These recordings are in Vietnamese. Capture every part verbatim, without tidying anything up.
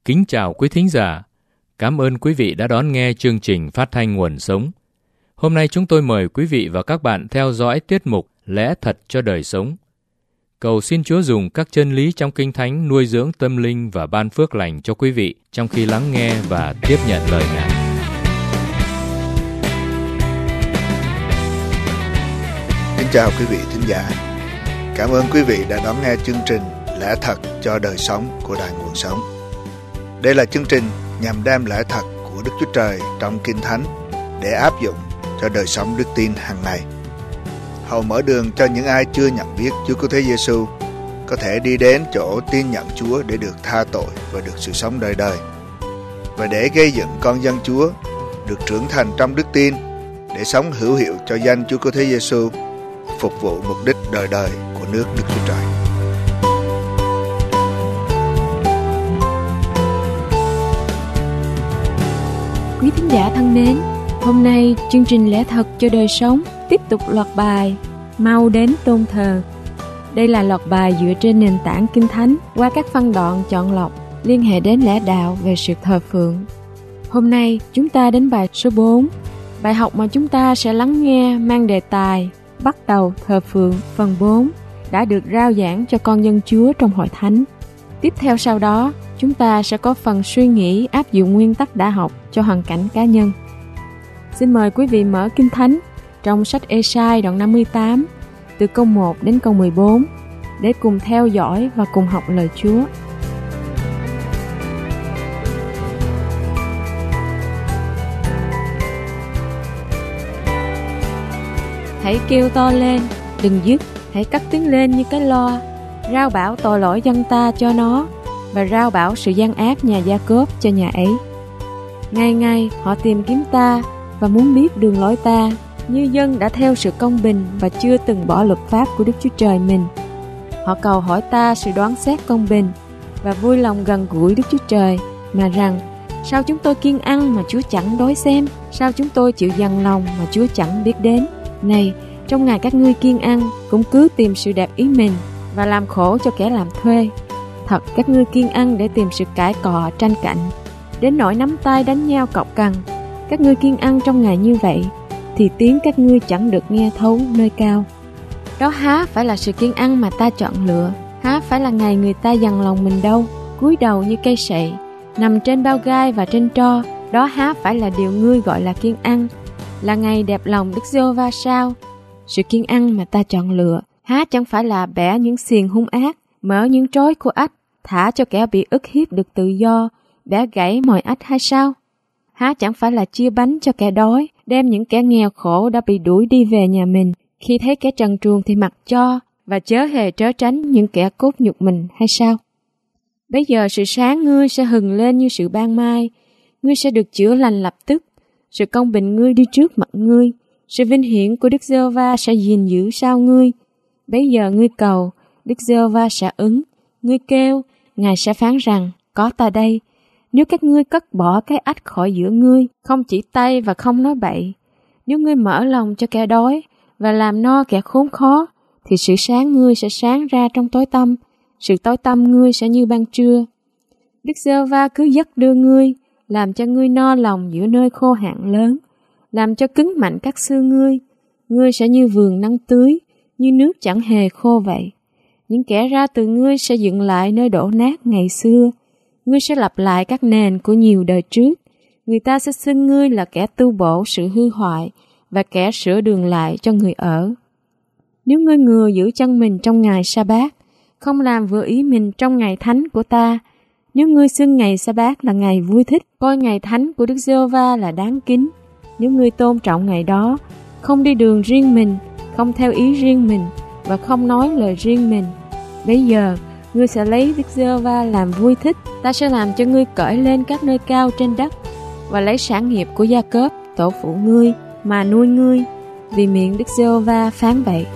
Kính chào quý thính giả. Cảm ơn quý vị đã đón nghe chương trình phát thanh Nguồn Sống. Hôm nay chúng tôi mời quý vị và các bạn theo dõi tiết mục Lẽ Thật cho Đời Sống. Cầu xin Chúa dùng các chân lý trong Kinh Thánh nuôi dưỡng tâm linh và ban phước lành cho quý vị trong khi lắng nghe và tiếp nhận lời Ngài. Kính chào quý vị thính giả. Cảm ơn quý vị đã đón nghe chương trình Lẽ Thật cho Đời Sống của Đài Nguồn Sống. Đây là chương trình nhằm đem lẽ thật của Đức Chúa Trời trong Kinh Thánh để áp dụng cho đời sống đức tin hàng ngày. Hầu mở đường cho những ai chưa nhận biết Chúa Cứu Thế Giêsu có thể đi đến chỗ tin nhận Chúa để được tha tội và được sự sống đời đời, và để gây dựng con dân Chúa được trưởng thành trong đức tin để sống hữu hiệu cho danh Chúa Cứu Thế Giêsu, phục vụ mục đích đời đời của nước Đức Chúa Trời. Quý thính giả thân mến, hôm nay chương trình Lẽ Thật cho Đời Sống tiếp tục loạt bài Mau đến tôn thờ. Đây là loạt bài dựa trên nền tảng Kinh Thánh qua các phân đoạn chọn lọc liên hệ đến lẽ đạo về sự thờ phượng. Hôm nay chúng ta đến bài số bốn. Bài học mà chúng ta sẽ lắng nghe mang đề tài Bắt đầu thờ phượng phần bốn đã được rao giảng cho con dân Chúa trong hội thánh. Tiếp theo sau đó, chúng ta sẽ có phần suy nghĩ áp dụng nguyên tắc đã học cho hoàn cảnh cá nhân. Xin mời quý vị mở Kinh Thánh trong sách Ê-sai đoạn năm mươi tám từ câu một đến câu mười bốn để cùng theo dõi và cùng học lời Chúa. Hãy kêu to lên, đừng dứt, hãy cất tiếng lên như cái loa, rao bảo tội lỗi dân ta cho nó, và rao bảo sự gian ác nhà Gia-cốp cho nhà ấy. Ngày ngày họ tìm kiếm ta và muốn biết đường lối ta, như dân đã theo sự công bình và chưa từng bỏ luật pháp của Đức Chúa Trời mình. Họ cầu hỏi ta sự đoán xét công bình và vui lòng gần gũi Đức Chúa Trời, mà rằng: sao chúng tôi kiêng ăn mà Chúa chẳng đói xem? Sao chúng tôi chịu dằn lòng mà Chúa chẳng biết đến? Này, trong ngày các ngươi kiêng ăn, cũng cứ tìm sự đẹp ý mình và làm khổ cho kẻ làm thuê. Thật, các ngươi kiêng ăn để tìm sự cãi cọ tranh cạnh, đến nỗi nắm tay đánh nhau cọc cằn. Các ngươi kiêng ăn trong ngày như vậy, thì tiếng các ngươi chẳng được nghe thấu nơi cao. Đó há phải là sự kiêng ăn mà ta chọn lựa, há phải là ngày người ta dằn lòng mình đâu, cúi đầu như cây sậy, nằm trên bao gai và trên tro. Đó há phải là điều ngươi gọi là kiêng ăn, là ngày đẹp lòng Đức Giê-hô-va sao? Sự kiêng ăn mà ta chọn lựa, há chẳng phải là bẻ những xiềng hung ác, mở những trói của ách, thả cho kẻ bị ức hiếp được tự do, bẻ gãy mọi ách hay sao? Há chẳng phải là chia bánh cho kẻ đói, đem những kẻ nghèo khổ đã bị đuổi đi về nhà mình, khi thấy kẻ trần truồng thì mặc cho, và chớ hề trớ tránh những kẻ cốt nhục mình hay sao? Bây giờ sự sáng ngươi sẽ hừng lên như sự ban mai, ngươi sẽ được chữa lành lập tức, sự công bình ngươi đi trước mặt ngươi, sự vinh hiển của Đức Giê-hô-va sẽ gìn giữ sau ngươi. Bây giờ ngươi cầu, Đức Giê-hô-va sẽ ứng, ngươi kêu, Ngài sẽ phán rằng: có ta đây. Nếu các ngươi cất bỏ cái ách khỏi giữa ngươi, không chỉ tay và không nói bậy, nếu ngươi mở lòng cho kẻ đói và làm no kẻ khốn khó, thì sự sáng ngươi sẽ sáng ra trong tối tăm, sự tối tăm ngươi sẽ như ban trưa. Đức Giê-hô-va cứ dắt đưa ngươi, làm cho ngươi no lòng giữa nơi khô hạn lớn, làm cho cứng mạnh các xương ngươi. Ngươi sẽ như vườn nắng tưới, như nước chẳng hề khô vậy. Những kẻ ra từ ngươi sẽ dựng lại nơi đổ nát ngày xưa. Ngươi sẽ lặp lại các nền của nhiều đời trước. Người ta sẽ xưng ngươi là kẻ tu bổ sự hư hoại và kẻ sửa đường lại cho người ở. Nếu ngươi ngừa giữ chân mình trong ngày sa-bát, không làm vừa ý mình trong ngày thánh của ta, nếu ngươi xưng ngày sa-bát là ngày vui thích, coi ngày thánh của Đức Giê-hô-va là đáng kính, nếu ngươi tôn trọng ngày đó, không đi đường riêng mình, không theo ý riêng mình và không nói lời riêng mình, bây giờ ngươi sẽ lấy Đức Giê-hô-va làm vui thích. Ta sẽ làm cho ngươi cởi lên các nơi cao trên đất và lấy sản nghiệp của Gia-cốp tổ phụ ngươi mà nuôi ngươi, vì miệng Đức Giê-hô-va phán vậy.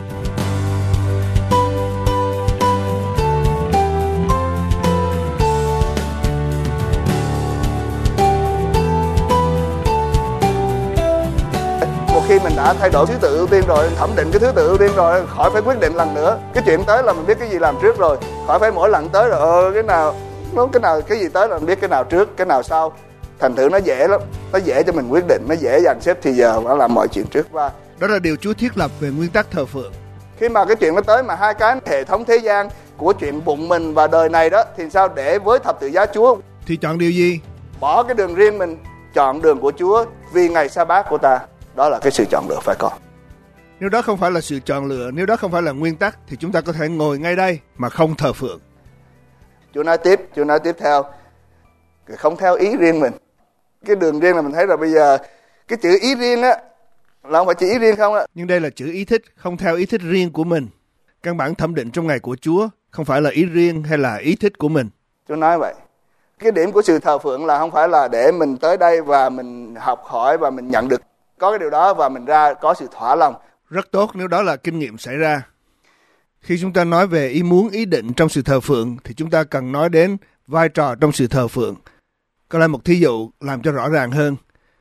Khi mình đã thay đổi thứ tự ưu tiên rồi, thẩm định cái thứ tự ưu tiên rồi, khỏi phải quyết định lần nữa. Cái chuyện tới là mình biết cái gì làm trước rồi, khỏi phải mỗi lần tới rồi ờ cái nào Nó cái nào cái gì tới là mình biết cái nào trước, cái nào sau. Thành thử nó dễ lắm, nó dễ cho mình quyết định, nó dễ dàn xếp thì giờ và làm mọi chuyện trước. Và đó là điều Chúa thiết lập về nguyên tắc thờ phượng. Khi mà cái chuyện nó tới mà hai cái hệ thống thế gian của chuyện bụng mình và đời này đó, thì sao để với thập tự giá Chúa? Thì chọn điều gì? Bỏ cái đường riêng mình, chọn đường của Chúa vì ngày sa bát của ta. Đó là cái sự chọn lựa phải có. Nếu đó không phải là sự chọn lựa, nếu đó không phải là nguyên tắc, thì chúng ta có thể ngồi ngay đây mà không thờ phượng. Chúa nói tiếp, Chúa nói tiếp theo, không theo ý riêng mình. Cái đường riêng là mình thấy là bây giờ cái chữ ý riêng á là không phải chỉ ý riêng không á. Nhưng đây là chữ ý thích, không theo ý thích riêng của mình. Căn bản thẩm định trong ngày của Chúa không phải là ý riêng hay là ý thích của mình. Chúa nói vậy. Cái điểm của sự thờ phượng là không phải là để mình tới đây và mình học hỏi và mình nhận được có cái điều đó và mình ra có sự thỏa lòng. Rất tốt nếu đó là kinh nghiệm xảy ra. Khi chúng ta nói về ý muốn, ý định trong sự thờ phượng thì chúng ta cần nói đến vai trò trong sự thờ phượng. Có lại một thí dụ làm cho rõ ràng hơn.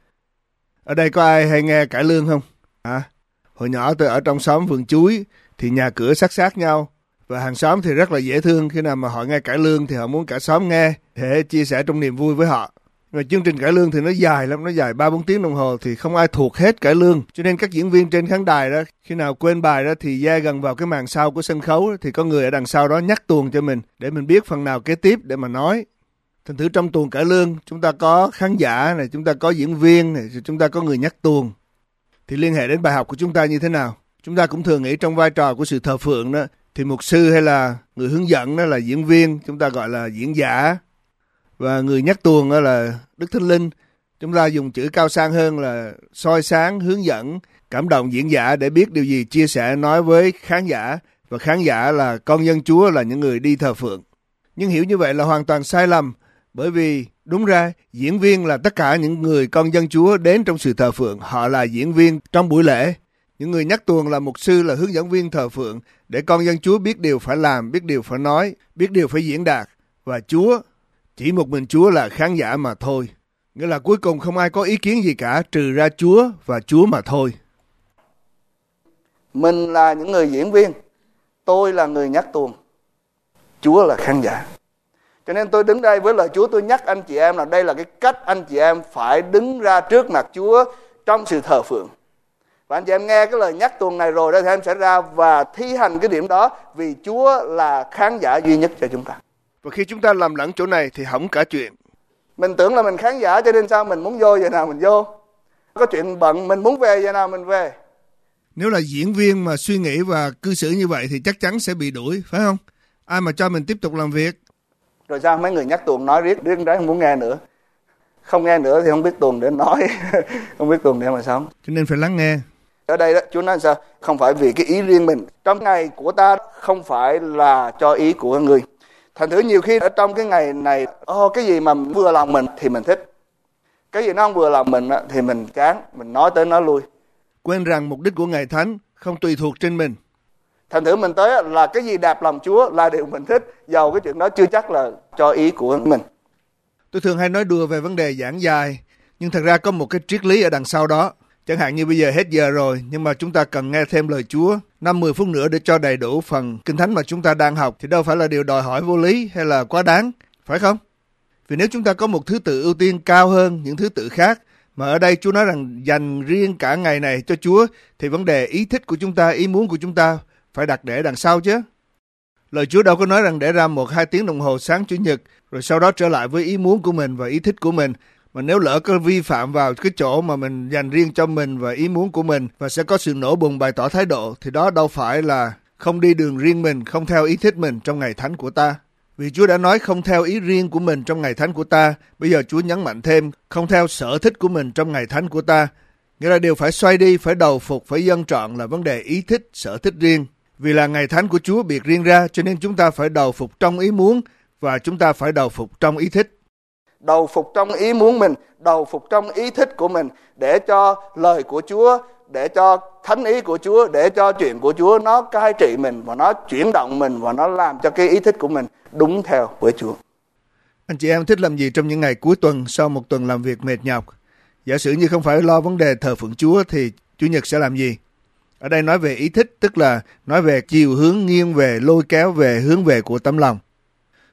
Ở đây có ai hay nghe cải lương không? À, hồi nhỏ tôi ở trong xóm vườn chuối thì nhà cửa sát sát nhau và hàng xóm thì rất là dễ thương. Khi nào mà họ nghe cải lương thì họ muốn cả xóm nghe để chia sẻ trong niềm vui với họ. Mà chương trình cải lương thì nó dài lắm, nó dài ba bốn tiếng đồng hồ thì không ai thuộc hết cải lương. Cho nên các diễn viên trên khán đài đó, khi nào quên bài đó thì da gần vào cái màn sau của sân khấu thì có người ở đằng sau đó nhắc tuồng cho mình để mình biết phần nào kế tiếp để mà nói. Thành thử trong tuồng cải lương chúng ta có khán giả này, chúng ta có diễn viên này, chúng ta có người nhắc tuồng. Thì liên hệ đến bài học của chúng ta như thế nào? Chúng ta cũng thường nghĩ trong vai trò của sự thờ phượng đó thì mục sư hay là người hướng dẫn đó là diễn viên, chúng ta gọi là diễn giả. Và người nhắc tuồng đó là Đức Thánh Linh. Chúng ta dùng chữ cao sang hơn là soi sáng, hướng dẫn, cảm động diễn giả để biết điều gì chia sẻ nói với khán giả. Và khán giả là con dân Chúa, là những người đi thờ phượng. Nhưng hiểu như vậy là hoàn toàn sai lầm. Bởi vì đúng ra diễn viên là tất cả những người con dân Chúa đến trong sự thờ phượng. Họ là diễn viên trong buổi lễ. Những người nhắc tuồng là mục sư, là hướng dẫn viên thờ phượng để con dân Chúa biết điều phải làm, biết điều phải nói, biết điều phải diễn đạt. Và Chúa, chỉ một mình Chúa là khán giả mà thôi. Nghĩa là cuối cùng không ai có ý kiến gì cả trừ ra Chúa và Chúa mà thôi. Mình là những người diễn viên, tôi là người nhắc tuồng, Chúa là khán giả. Cho nên tôi đứng đây với lời Chúa, tôi nhắc anh chị em là đây là cái cách anh chị em phải đứng ra trước mặt Chúa trong sự thờ phượng. Và anh chị em nghe cái lời nhắc tuồng này rồi đó thì em sẽ ra và thi hành cái điểm đó vì Chúa là khán giả duy nhất cho chúng ta. Và khi chúng ta làm lẫn chỗ này thì hỏng cả chuyện. Mình tưởng là mình khán giả cho nên sao mình muốn vô giờ nào mình vô. Có chuyện bận mình muốn về giờ nào mình về. Nếu là diễn viên mà suy nghĩ và cư xử như vậy thì chắc chắn sẽ bị đuổi, phải không? Ai mà cho mình tiếp tục làm việc. Rồi sao mấy người nhắc tuồng nói riết, riết đấy không muốn nghe nữa. Không nghe nữa thì không biết tuồng để nói, không biết tuồng để mà sống. Cho nên phải lắng nghe. Ở đây đó, Chúa nói sao? Không phải vì cái ý riêng mình. Trong ngày của ta không phải là cho ý của người. Thành thử nhiều khi ở trong cái ngày này, ô, cái gì mà vừa lòng mình thì mình thích. Cái gì nó không vừa lòng mình thì mình chán, mình nói tới nói lui. Quên rằng mục đích của Ngày Thánh không tùy thuộc trên mình. Thành thử mình tới là cái gì đẹp lòng Chúa là điều mình thích, dầu cái chuyện đó chưa chắc là cho ý của mình. Tôi thường hay nói đùa về vấn đề giảng dài, nhưng thật ra có một cái triết lý ở đằng sau đó. Chẳng hạn như bây giờ hết giờ rồi, nhưng mà chúng ta cần nghe thêm lời Chúa năm mười phút nữa để cho đầy đủ phần Kinh Thánh mà chúng ta đang học, thì đâu phải là điều đòi hỏi vô lý hay là quá đáng, phải không? Vì nếu chúng ta có một thứ tự ưu tiên cao hơn những thứ tự khác, mà ở đây Chúa nói rằng dành riêng cả ngày này cho Chúa, thì vấn đề ý thích của chúng ta, ý muốn của chúng ta phải đặt để đằng sau chứ. Lời Chúa đâu có nói rằng để ra một hai tiếng đồng hồ sáng Chủ nhật, rồi sau đó trở lại với ý muốn của mình và ý thích của mình. Mà nếu lỡ có vi phạm vào cái chỗ mà mình dành riêng cho mình và ý muốn của mình và sẽ có sự nổ bùng bày tỏ thái độ, thì đó đâu phải là không đi đường riêng mình, không theo ý thích mình trong ngày thánh của ta. Vì Chúa đã nói không theo ý riêng của mình trong ngày thánh của ta, bây giờ Chúa nhấn mạnh thêm không theo sở thích của mình trong ngày thánh của ta. Nghĩa là điều phải xoay đi, phải đầu phục, phải dâng trọn là vấn đề ý thích, sở thích riêng. Vì là ngày thánh của Chúa biệt riêng ra, cho nên chúng ta phải đầu phục trong ý muốn và chúng ta phải đầu phục trong ý thích. Đầu phục trong ý muốn mình, đầu phục trong ý thích của mình, để cho lời của Chúa, để cho thánh ý của Chúa, để cho chuyện của Chúa nó cai trị mình và nó chuyển động mình và nó làm cho cái ý thích của mình đúng theo với Chúa. Anh chị em thích làm gì trong những ngày cuối tuần sau một tuần làm việc mệt nhọc? Giả sử như không phải lo vấn đề thờ phượng Chúa thì Chủ nhật sẽ làm gì? Ở đây nói về ý thích, tức là nói về chiều hướng nghiêng về, lôi kéo về, hướng về của tấm lòng.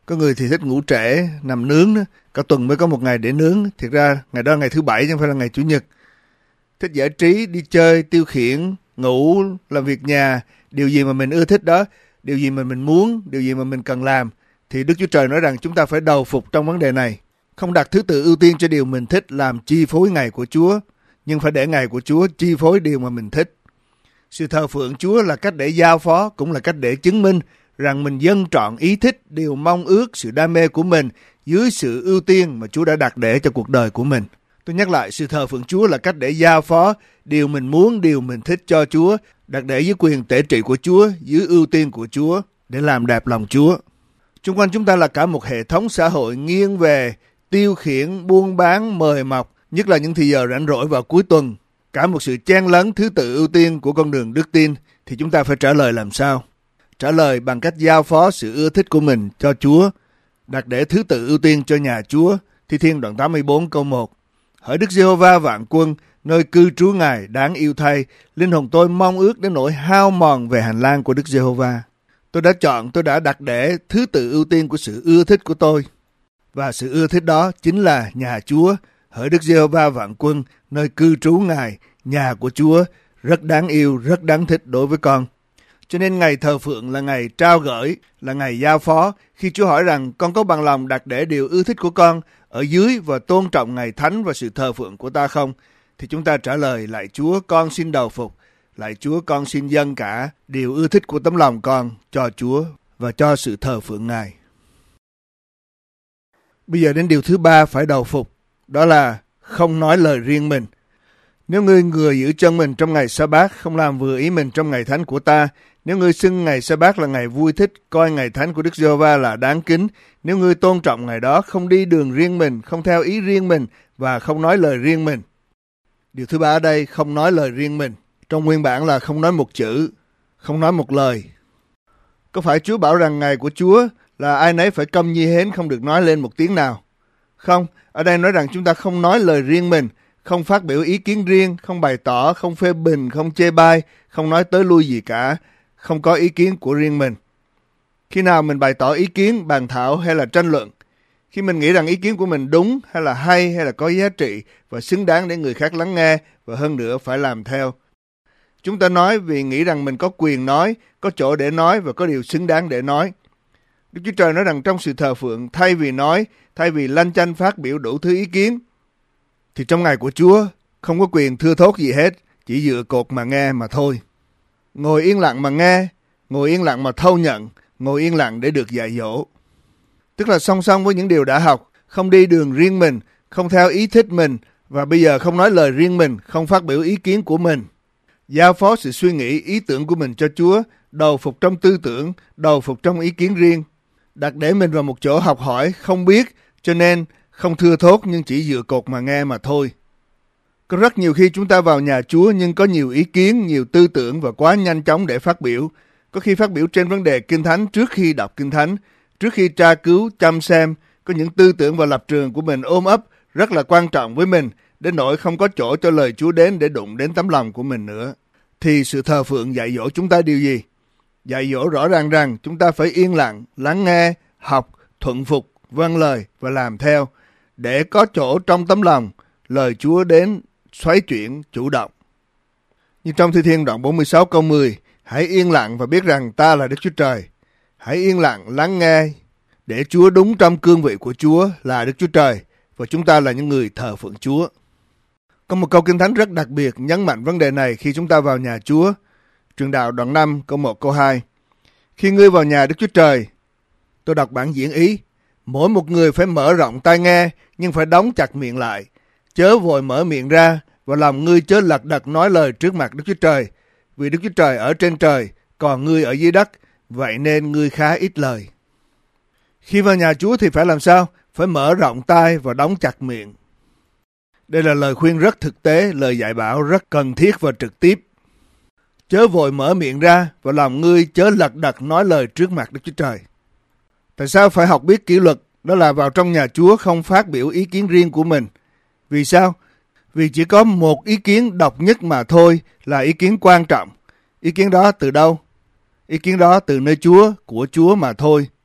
Có người thì thích ngủ trễ, nằm nướng đó. Cả tuần mới có một ngày để nướng. Thực ra ngày đó là ngày thứ bảy chứ không phải là ngày Chủ nhật. Thích giải trí, đi chơi, tiêu khiển, ngủ, làm việc nhà. Điều gì mà mình ưa thích đó, điều gì mà mình muốn, điều gì mà mình cần làm. Thì Đức Chúa Trời nói rằng chúng ta phải đầu phục trong vấn đề này. Không đặt thứ tự ưu tiên cho điều mình thích làm chi phối ngày của Chúa, nhưng phải để ngày của Chúa chi phối điều mà mình thích. Sự thờ phượng Chúa là cách để giao phó, cũng là cách để chứng minh rằng mình dâng trọn ý thích, điều mong ước, sự đam mê của mình dưới sự ưu tiên mà Chúa đã đặt để cho cuộc đời của mình. Tôi nhắc lại, sự thờ phượng Chúa là cách để giao phó điều mình muốn, điều mình thích cho Chúa, đặt để dưới quyền tể trị của Chúa, dưới ưu tiên của Chúa, để làm đẹp lòng Chúa. Xung quanh chúng ta là cả một hệ thống xã hội nghiêng về tiêu khiển, buôn bán, mời mọc, nhất là những thời giờ rảnh rỗi vào cuối tuần. Cả một sự chen lấn thứ tự ưu tiên của con đường đức tin, thì chúng ta phải trả lời làm sao? Trả lời bằng cách giao phó sự ưa thích của mình cho Chúa, đặt để thứ tự ưu tiên cho nhà Chúa. Thi Thiên đoạn tám mươi bốn câu một. Hỡi Đức Giê-hô-va vạn quân, nơi cư trú Ngài đáng yêu thay, linh hồn tôi mong ước đến nỗi hao mòn về hành lang của Đức Giê-hô-va. Tôi đã chọn, tôi đã đặt để thứ tự ưu tiên của sự ưa thích của tôi. Và sự ưa thích đó chính là nhà Chúa. Hỡi Đức Giê-hô-va vạn quân, nơi cư trú Ngài, nhà của Chúa, rất đáng yêu, rất đáng thích đối với con. Cho nên ngày thờ phượng là ngày trao gửi, là ngày giao phó. Khi Chúa hỏi rằng con có bằng lòng đặt để điều ưa thích của con ở dưới và tôn trọng ngày thánh và sự thờ phượng của ta không? Thì chúng ta trả lời, lạy Chúa, con xin đầu phục. Lạy Chúa, con xin dâng cả điều ưa thích của tấm lòng con cho Chúa và cho sự thờ phượng Ngài. Bây giờ đến điều thứ ba phải đầu phục, đó là không nói lời riêng mình. Nếu ngươi ngừa giữ chân mình trong ngày Sa-bát, không làm vừa ý mình trong ngày thánh của ta, nếu ngươi xưng ngày Sa-bát là ngày vui thích, coi ngày thánh của Đức Giê-hô-va là đáng kính, nếu ngươi tôn trọng ngày đó, không đi đường riêng mình, không theo ý riêng mình và không nói lời riêng mình. Điều thứ ba ở đây, không nói lời riêng mình. Trong nguyên bản là không nói một chữ, không nói một lời. Có phải Chúa bảo rằng ngày của Chúa là ai nấy phải câm như hến, không được nói lên một tiếng nào? Không, ở đây nói rằng chúng ta không nói lời riêng mình, không phát biểu ý kiến riêng, không bày tỏ, không phê bình, không chê bai, không nói tới lui gì cả, không có ý kiến của riêng mình. Khi nào mình bày tỏ ý kiến, bàn thảo hay là tranh luận? Khi mình nghĩ rằng ý kiến của mình đúng hay là hay hay là có giá trị và xứng đáng để người khác lắng nghe và hơn nữa phải làm theo. Chúng ta nói vì nghĩ rằng mình có quyền nói, có chỗ để nói và có điều xứng đáng để nói. Đức Chúa Trời nói rằng trong sự thờ phượng, thay vì nói, thay vì lanh chanh phát biểu đủ thứ ý kiến, thì trong ngày của Chúa không có quyền thưa thốt gì hết, chỉ dựa cột mà nghe mà thôi. Ngồi yên lặng mà nghe, ngồi yên lặng mà thâu nhận, ngồi yên lặng để được dạy dỗ. Tức là song song với những điều đã học, không đi đường riêng mình, không theo ý thích mình, và bây giờ không nói lời riêng mình, không phát biểu ý kiến của mình. Giao phó sự suy nghĩ, ý tưởng của mình cho Chúa, đầu phục trong tư tưởng, đầu phục trong ý kiến riêng. Đặt để mình vào một chỗ học hỏi, không biết, cho nên không thưa thốt nhưng chỉ dựa cột mà nghe mà thôi. Có rất nhiều khi chúng ta vào nhà Chúa nhưng có nhiều ý kiến, nhiều tư tưởng và quá nhanh chóng để phát biểu. Có khi phát biểu trên vấn đề Kinh Thánh trước khi đọc Kinh Thánh, trước khi tra cứu, chăm xem, có những tư tưởng và lập trường của mình ôm ấp rất là quan trọng với mình, đến nỗi không có chỗ cho lời Chúa đến để đụng đến tấm lòng của mình nữa. Thì sự thờ phượng dạy dỗ chúng ta điều gì? Dạy dỗ rõ ràng rằng chúng ta phải yên lặng, lắng nghe, học, thuận phục, vâng lời và làm theo, để có chỗ trong tấm lòng, lời Chúa đến xoáy chuyển chủ động. Như trong Thi Thiên đoạn bốn mươi sáu câu mười, hãy yên lặng và biết rằng ta là Đức Chúa Trời. Hãy yên lặng lắng nghe để Chúa đúng trong cương vị của Chúa là Đức Chúa Trời và chúng ta là những người thờ phượng Chúa. Có một câu Kinh Thánh rất đặc biệt nhấn mạnh vấn đề này khi chúng ta vào nhà Chúa. Truyền Đạo đoạn năm câu một câu hai. Khi ngươi vào nhà Đức Chúa Trời, tôi đọc bản diễn ý, mỗi một người phải mở rộng tai nghe nhưng phải đóng chặt miệng lại, chớ vội mở miệng ra và lòng ngươi chớ lật đật nói lời trước mặt Đức Chúa Trời, vì Đức Chúa Trời ở trên trời, còn ngươi ở dưới đất, vậy nên ngươi khá ít lời. Khi vào nhà Chúa thì phải làm sao? Phải mở rộng tai và đóng chặt miệng. Đây là lời khuyên rất thực tế, lời dạy bảo rất cần thiết và trực tiếp. Chớ vội mở miệng ra và lòng ngươi chớ lật đật nói lời trước mặt Đức Chúa Trời. Tại sao phải học biết kỷ luật? Đó là vào trong nhà Chúa không phát biểu ý kiến riêng của mình. Vì sao? Vì chỉ có một ý kiến độc nhất mà thôi là ý kiến quan trọng. Ý kiến đó từ đâu? Ý kiến đó từ nơi Chúa, của Chúa mà thôi.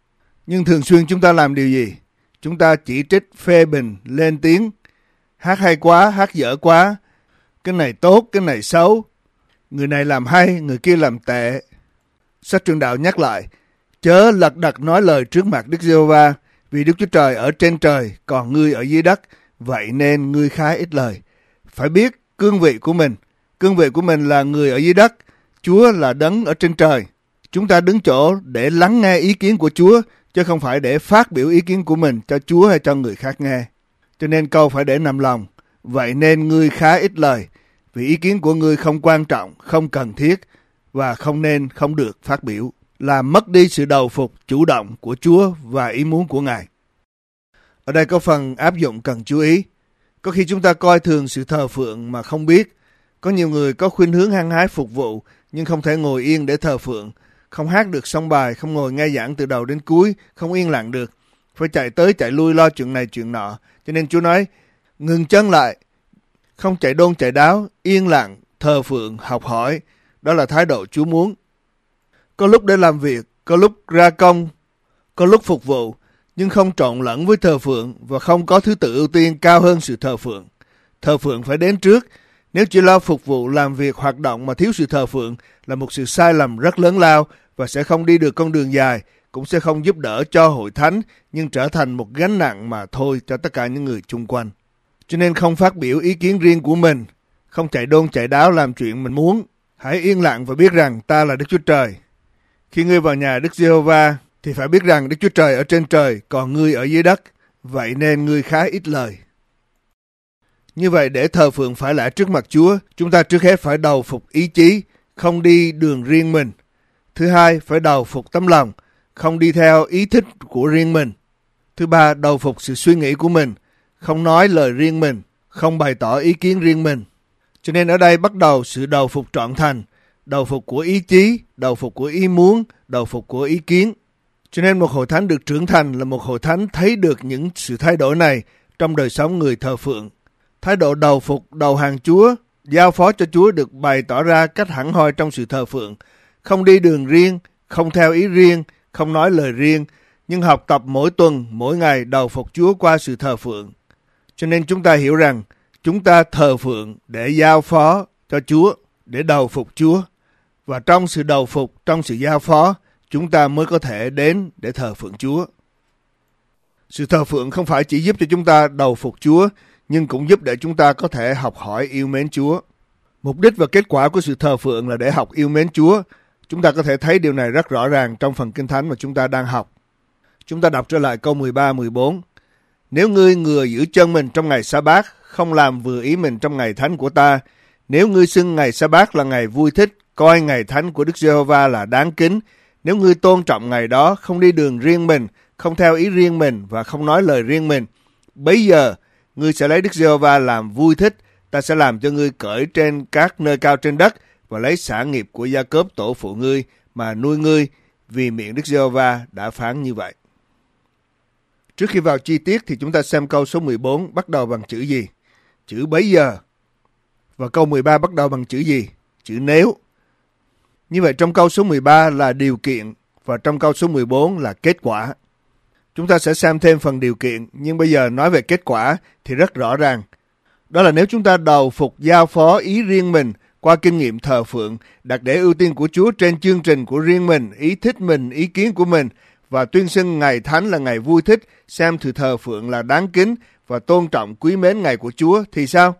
Nhưng thường xuyên chúng ta làm điều gì? Chúng ta chỉ trích, phê bình, lên tiếng, hát hay quá, hát dở quá, cái này tốt, cái này xấu, người này làm hay, người kia làm tệ. Sách Truyền Đạo nhắc lại, chớ lật đật nói lời trước mặt Đức Giê-hô-va, vì Đức Chúa Trời ở trên trời, còn ngươi ở dưới đất, vậy nên ngươi khá ít lời. Phải biết cương vị của mình. Cương vị của mình là người ở dưới đất, Chúa là đấng ở trên trời. Chúng ta đứng chỗ để lắng nghe ý kiến của Chúa, chứ không phải để phát biểu ý kiến của mình cho Chúa hay cho người khác nghe. Cho nên câu phải để nằm lòng, vậy nên ngươi khá ít lời, vì ý kiến của ngươi không quan trọng, không cần thiết, và không nên, không được phát biểu, làm mất đi sự đầu phục chủ động của Chúa và ý muốn của Ngài. Ở đây có phần áp dụng cần chú ý. Có khi chúng ta coi thường sự thờ phượng mà không biết. Có nhiều người có khuynh hướng hăng hái phục vụ, nhưng không thể ngồi yên để thờ phượng, không hát được song bài, không ngồi nghe giảng từ đầu đến cuối, không yên lặng được, phải chạy tới chạy lui lo chuyện này chuyện nọ. Cho nên Chúa nói, ngừng chân lại, không chạy đôn chạy đáo, yên lặng, thờ phượng, học hỏi. Đó là thái độ Chúa muốn. Có lúc để làm việc, có lúc ra công, có lúc phục vụ, nhưng không trộn lẫn với thờ phượng và không có thứ tự ưu tiên cao hơn sự thờ phượng. Thờ phượng phải đến trước. Nếu chỉ lo phục vụ, làm việc, hoạt động mà thiếu sự thờ phượng là một sự sai lầm rất lớn lao và sẽ không đi được con đường dài, cũng sẽ không giúp đỡ cho hội thánh, nhưng trở thành một gánh nặng mà thôi cho tất cả những người chung quanh. Cho nên không phát biểu ý kiến riêng của mình, không chạy đôn chạy đáo làm chuyện mình muốn. Hãy yên lặng và biết rằng ta là Đức Chúa Trời. Khi ngươi vào nhà Đức Giê-hô-va thì phải biết rằng Đức Chúa Trời ở trên trời, còn ngươi ở dưới đất, vậy nên ngươi khá ít lời. Như vậy để thờ phượng phải lẽ trước mặt Chúa, chúng ta trước hết phải đầu phục ý chí, không đi đường riêng mình. Thứ hai, phải đầu phục tấm lòng, không đi theo ý thích của riêng mình. Thứ ba, đầu phục sự suy nghĩ của mình, không nói lời riêng mình, không bày tỏ ý kiến riêng mình. Cho nên ở đây bắt đầu sự đầu phục trọn thành, đầu phục của ý chí, đầu phục của ý muốn, đầu phục của ý kiến. Cho nên một hội thánh được trưởng thành là một hội thánh thấy được những sự thay đổi này trong đời sống người thờ phượng. Thái độ đầu phục, đầu hàng Chúa, giao phó cho Chúa được bày tỏ ra cách hẳn hoi trong sự thờ phượng. Không đi đường riêng, không theo ý riêng, không nói lời riêng, nhưng học tập mỗi tuần, mỗi ngày đầu phục Chúa qua sự thờ phượng. Cho nên chúng ta hiểu rằng chúng ta thờ phượng để giao phó cho Chúa, để đầu phục Chúa. Và trong sự đầu phục, trong sự giao phó, chúng ta mới có thể đến để thờ phượng Chúa. Sự thờ phượng không phải chỉ giúp cho chúng ta đầu phục Chúa, nhưng cũng giúp để chúng ta có thể học hỏi yêu mến Chúa. Mục đích và kết quả của sự thờ phượng là để học yêu mến Chúa. Chúng ta có thể thấy điều này rất rõ ràng trong phần Kinh Thánh mà chúng ta đang học. Chúng ta đọc trở lại câu mười ba mười bốn. Nếu ngươi ngừa giữ chân mình trong ngày Sa-bát, không làm vừa ý mình trong ngày thánh của ta, nếu ngươi xưng ngày Sa-bát là ngày vui thích, coi ngày thánh của Đức Giê-hô-va là đáng kính, nếu ngươi tôn trọng ngày đó, không đi đường riêng mình, không theo ý riêng mình và không nói lời riêng mình, bấy giờ ngươi sẽ lấy Đức Giê-hô-va làm vui thích, ta sẽ làm cho ngươi cởi trên các nơi cao trên đất và lấy sản nghiệp của Gia-cốp tổ phụ ngươi mà nuôi ngươi, vì miệng Đức Giê-hô-va đã phán như vậy. Trước khi vào chi tiết thì chúng ta xem câu số mười bốn bắt đầu bằng chữ gì? Chữ bấy giờ. Và câu mười ba bắt đầu bằng chữ gì? Chữ nếu. Như vậy trong câu số mười ba là điều kiện và trong câu số mười bốn là kết quả. Chúng ta sẽ xem thêm phần điều kiện, nhưng bây giờ nói về kết quả thì rất rõ ràng. Đó là nếu chúng ta đầu phục giao phó ý riêng mình qua kinh nghiệm thờ phượng, đặt để ưu tiên của Chúa trên chương trình của riêng mình, ý thích mình, ý kiến của mình, và tuyên xưng ngày thánh là ngày vui thích, xem sự thờ phượng là đáng kính và tôn trọng quý mến ngày của Chúa, thì sao?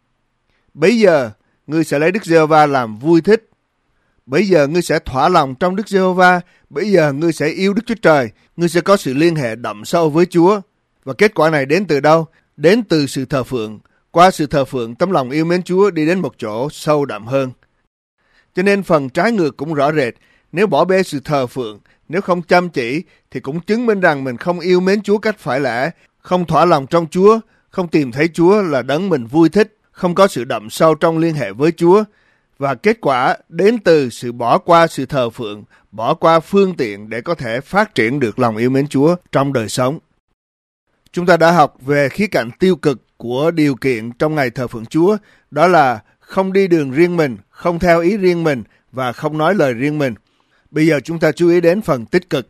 Bấy giờ, ngươi sẽ lấy Đức Giê-hô-va làm vui thích. Bấy giờ ngươi sẽ thỏa lòng trong Đức Giê-hô-va. Bấy giờ ngươi sẽ yêu Đức Chúa Trời. Ngươi sẽ có sự liên hệ đậm sâu với Chúa. Và kết quả này đến từ đâu? Đến từ sự thờ phượng. Qua sự thờ phượng, tấm lòng yêu mến Chúa đi đến một chỗ sâu đậm hơn. Cho nên phần trái ngược cũng rõ rệt. Nếu bỏ bê sự thờ phượng, nếu không chăm chỉ, thì cũng chứng minh rằng mình không yêu mến Chúa cách phải lẽ, không thỏa lòng trong Chúa, không tìm thấy Chúa là đấng mình vui thích, không có sự đậm sâu trong liên hệ với Chúa. Và kết quả đến từ sự bỏ qua sự thờ phượng, bỏ qua phương tiện để có thể phát triển được lòng yêu mến Chúa trong đời sống. Chúng ta đã học về khía cạnh tiêu cực của điều kiện trong ngày thờ phượng Chúa, đó là không đi đường riêng mình, không theo ý riêng mình và không nói lời riêng mình. Bây giờ chúng ta chú ý đến phần tích cực.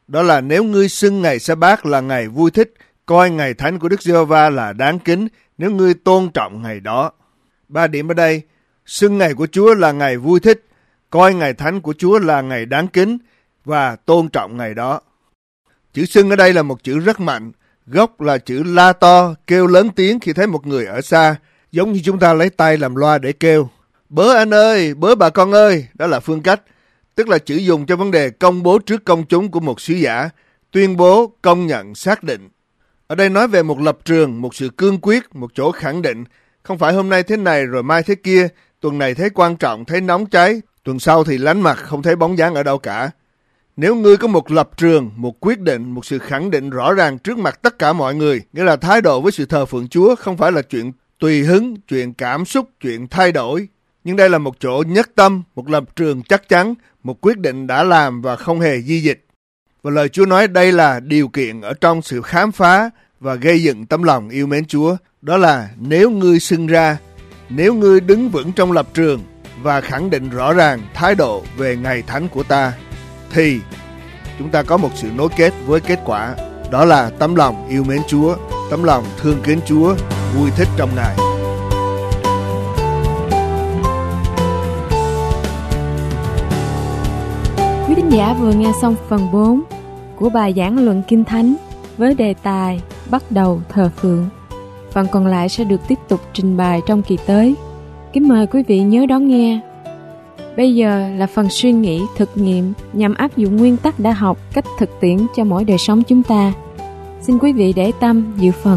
Đó là nếu ngươi xưng ngày Sa-bát là ngày vui thích, coi ngày thánh của Đức Giê-hô-va là đáng kính, nếu ngươi tôn trọng ngày đó. Ba điểm ở đây, xưng ngày của Chúa là ngày vui thích, coi ngày thánh của Chúa là ngày đáng kính và tôn trọng ngày đó. Chữ xưng ở đây là một chữ rất mạnh, gốc là chữ la to, kêu lớn tiếng khi thấy một người ở xa, giống như chúng ta lấy tay làm loa để kêu. Bớ anh ơi, bớ bà con ơi, đó là phương cách, tức là chữ dùng cho vấn đề công bố trước công chúng của một sứ giả, tuyên bố, công nhận, xác định. Ở đây nói về một lập trường, một sự cương quyết, một chỗ khẳng định, không phải hôm nay thế này rồi mai thế kia, tuần này thấy quan trọng, thấy nóng cháy, tuần sau thì lánh mặt, không thấy bóng dáng ở đâu cả. Nếu ngươi có một lập trường, một quyết định, một sự khẳng định rõ ràng trước mặt tất cả mọi người, nghĩa là thái độ với sự thờ phượng Chúa không phải là chuyện tùy hứng, chuyện cảm xúc, chuyện thay đổi. Nhưng đây là một chỗ nhất tâm, một lập trường chắc chắn, một quyết định đã làm và không hề di dịch. Và lời Chúa nói đây là điều kiện ở trong sự khám phá và gây dựng tấm lòng yêu mến Chúa. Đó là nếu ngươi xưng ra, nếu ngươi đứng vững trong lập trường và khẳng định rõ ràng thái độ về ngày thánh của ta, thì chúng ta có một sự nối kết với kết quả. Đó là tấm lòng yêu mến Chúa, tấm lòng thương kính Chúa, vui thích trong Ngài. Quý thính giả vừa nghe xong phần bốn của bài giảng luận Kinh Thánh với đề tài Bắt đầu thờ phượng. Phần còn lại sẽ được tiếp tục trình bày trong kỳ tới. Kính mời quý vị nhớ đón nghe. Bây giờ là phần suy nghĩ thực nghiệm nhằm áp dụng nguyên tắc đã học cách thực tiễn cho mỗi đời sống chúng ta. Xin quý vị để tâm dự phần.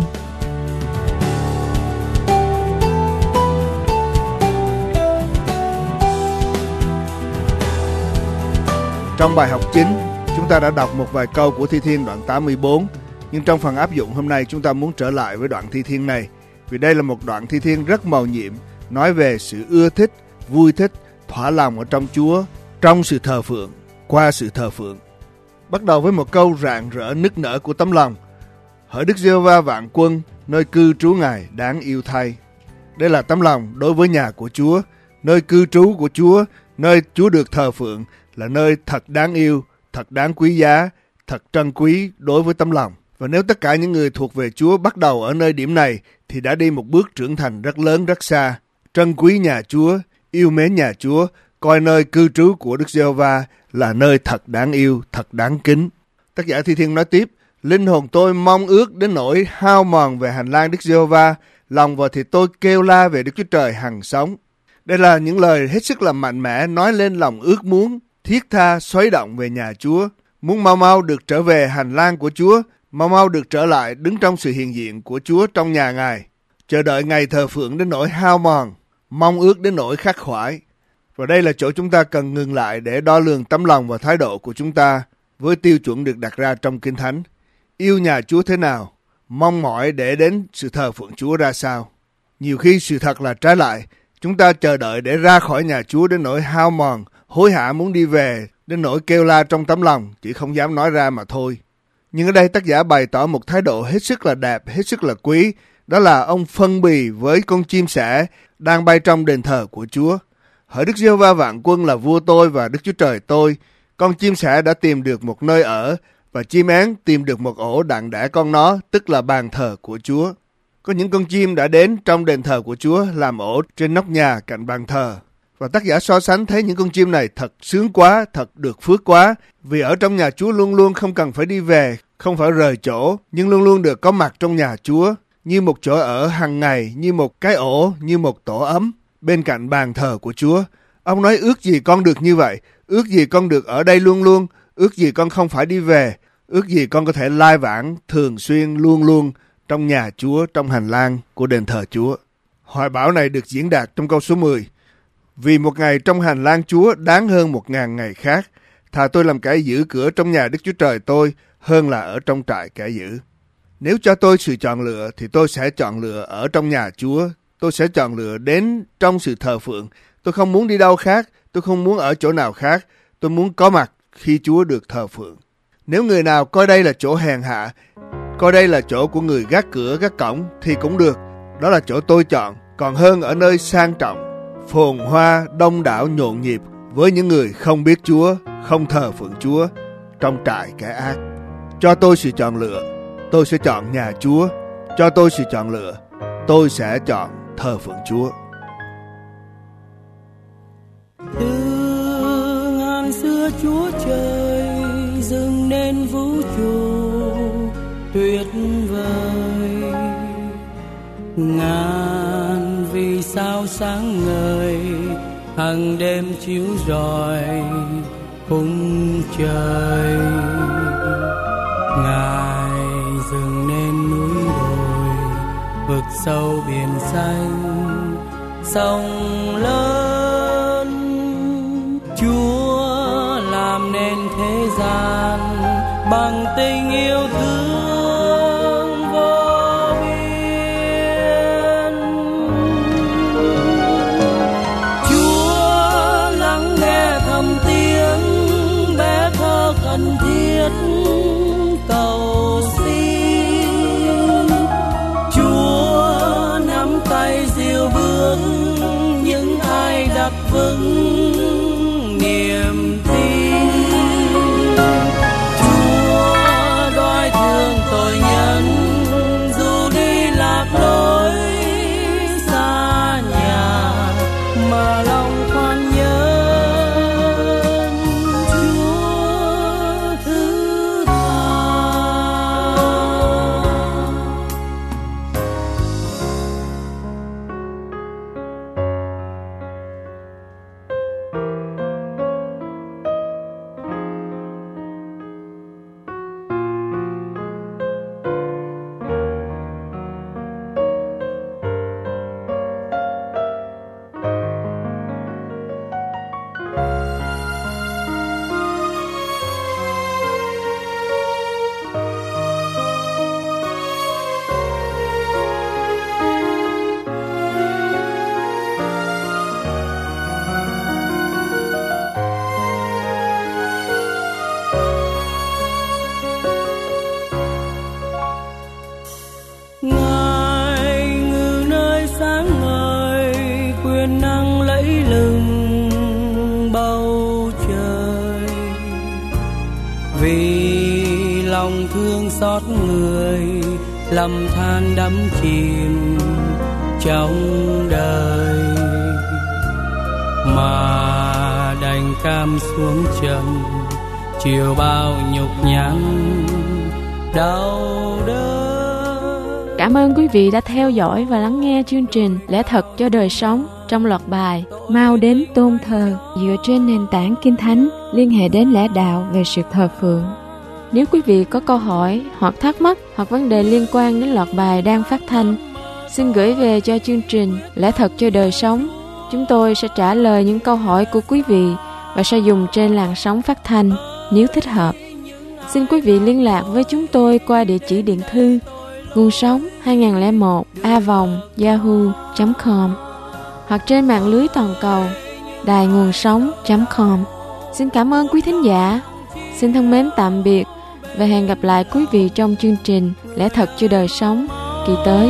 Trong bài học chính, chúng ta đã đọc một vài câu của Thi Thiên đoạn tám mươi bốn, nhưng trong phần áp dụng hôm nay chúng ta muốn trở lại với đoạn Thi Thiên này, vì đây là một đoạn Thi Thiên rất mầu nhiệm, nói về sự ưa thích, vui thích, thỏa lòng ở trong Chúa, trong sự thờ phượng, qua sự thờ phượng. Bắt đầu với một câu rạng rỡ nức nở của tấm lòng: hỡi Đức Giê-hô-va vạn quân, nơi cư trú Ngài đáng yêu thay. Đây là tấm lòng đối với nhà của Chúa, nơi cư trú của Chúa, nơi Chúa được thờ phượng, là nơi thật đáng yêu, thật đáng quý giá, thật trân quý đối với tấm lòng. Và nếu tất cả những người thuộc về Chúa bắt đầu ở nơi điểm này, thì đã đi một bước trưởng thành rất lớn rất xa. Trân quý nhà Chúa, yêu mến nhà Chúa, coi nơi cư trú của Đức Giê-hô-va là nơi thật đáng yêu, thật đáng kính. Tác giả Thi Thiên nói tiếp: linh hồn tôi mong ước đến nỗi hao mòn về hành lang Đức Giê-hô-va, lòng và thịt tôi kêu la về Đức Chúa Trời hằng sống. Đây là những lời hết sức là mạnh mẽ nói lên lòng ước muốn thiết tha xoáy động về nhà Chúa, muốn mau mau được trở về hành lang của Chúa, mau mau được trở lại đứng trong sự hiện diện của Chúa trong nhà Ngài, chờ đợi ngày thờ phượng đến nỗi hao mòn, mong ước đến nỗi khắc khoải. Và đây là chỗ chúng ta cần ngừng lại để đo lường tấm lòng và thái độ của chúng ta với tiêu chuẩn được đặt ra trong Kinh Thánh. Yêu nhà Chúa thế nào, mong mỏi để đến sự thờ phượng Chúa ra sao. Nhiều khi sự thật là trái lại, chúng ta chờ đợi để ra khỏi nhà Chúa đến nỗi hao mòn, hối hả muốn đi về, đến nỗi kêu la trong tấm lòng, chỉ không dám nói ra mà thôi. Nhưng ở đây tác giả bày tỏ một thái độ hết sức là đẹp, hết sức là quý, đó là ông phân bì với con chim sẻ đang bay trong đền thờ của Chúa. Hỡi Đức Giê-hô-va vạn quân là vua tôi và Đức Chúa Trời tôi, con chim sẻ đã tìm được một nơi ở, và chim én tìm được một ổ đặng đẻ con nó, tức là bàn thờ của Chúa. Có những con chim đã đến trong đền thờ của Chúa làm ổ trên nóc nhà cạnh bàn thờ. Và tác giả so sánh thấy những con chim này thật sướng quá, thật được phước quá, vì ở trong nhà Chúa luôn luôn không cần phải đi về, không phải rời chỗ, nhưng luôn luôn được có mặt trong nhà Chúa, như một chỗ ở hàng ngày, như một cái ổ, như một tổ ấm, bên cạnh bàn thờ của Chúa. Ông nói ước gì con được như vậy, ước gì con được ở đây luôn luôn, ước gì con không phải đi về, ước gì con có thể lai vãng thường xuyên luôn luôn trong nhà Chúa, trong hành lang của đền thờ Chúa. Hoài bão này được diễn đạt trong câu số mười. Vì một ngày trong hành lang Chúa đáng hơn một ngàn ngày khác, thà tôi làm kẻ giữ cửa trong nhà Đức Chúa Trời tôi hơn là ở trong trại kẻ giữ. Nếu cho tôi sự chọn lựa thì tôi sẽ chọn lựa ở trong nhà Chúa, tôi sẽ chọn lựa đến trong sự thờ phượng. Tôi không muốn đi đâu khác, tôi không muốn ở chỗ nào khác, tôi muốn có mặt khi Chúa được thờ phượng. Nếu người nào coi đây là chỗ hèn hạ, coi đây là chỗ của người gác cửa gác cổng thì cũng được, đó là chỗ tôi chọn, còn hơn ở nơi sang trọng, phồn hoa, đông đảo nhộn nhịp với những người không biết Chúa, không thờ phượng Chúa, trong trại kẻ ác. Cho tôi sự chọn lựa, tôi sẽ chọn nhà Chúa. Cho tôi sự chọn lựa, tôi sẽ chọn thờ phượng Chúa. Từ ngàn xưa Chúa trời dâng nên vũ trụ tuyệt vời, ngàn vì sao sáng ngời hàng đêm chiếu rọi khung trời. Ngài dừng nên núi đồi, vực sâu biển xanh, sông lớn. Chúa làm nên thế gian bằng tình yêu thương vô biên. Chúa lắng nghe thầm tiếng bé thơ cần thiết cầu xin. Chúa nắm tay dìu bước những ai đặt vững niềm tin. Chúa đói thương tội nhân dù đi lạc lối xa nhà mà lòng khoan nhớ. Chúa thứ tha. Ngài ngự nơi sáng ngời, quyền năng lẫy lừng bầu trời. Vì lòng thương xót người, lầm than đắm chìm trong đời, mà đành cam xuống trần chịu bao nhục nhằn đau đớn. Cảm ơn quý vị đã theo dõi và lắng nghe chương trình Lẽ Thật cho Đời Sống trong loạt bài Mau Đến Tôn Thờ dựa trên nền tảng Kinh Thánh liên hệ đến lẽ đạo về sự thờ phượng. Nếu quý vị có câu hỏi hoặc thắc mắc hoặc vấn đề liên quan đến loạt bài đang phát thanh, xin gửi về cho chương trình Lẽ Thật cho Đời Sống. Chúng tôi sẽ trả lời những câu hỏi của quý vị và sẽ dùng trên làn sóng phát thanh nếu thích hợp. Xin quý vị liên lạc với chúng tôi qua địa chỉ điện thư nguồn sống hai nghìn lẻ một a vòng yahoo chấm com hoặc trên mạng lưới toàn cầu đài nguồn sống chấm com. Xin cảm ơn quý thính giả. Xin thân mến tạm biệt và hẹn gặp lại quý vị trong chương trình Lẽ Thật cho Đời Sống kỳ tới.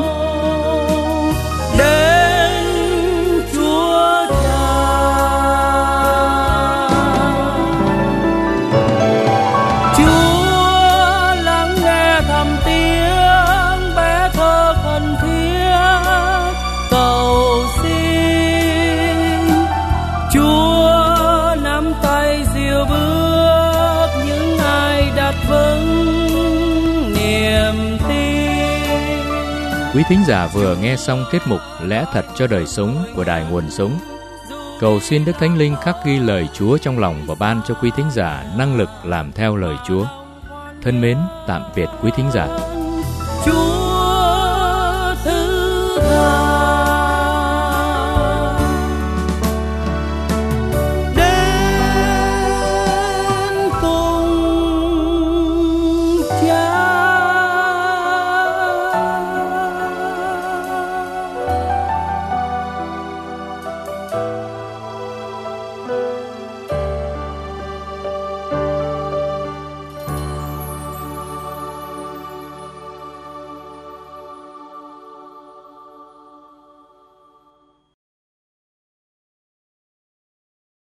Quý thính giả vừa nghe xong tiết mục Lẽ Thật cho Đời Sống của Đài Nguồn Sống. Cầu xin Đức Thánh Linh khắc ghi lời Chúa trong lòng và ban cho quý thính giả năng lực làm theo lời Chúa. Thân mến, tạm biệt quý thính giả. Chúa thứ tha.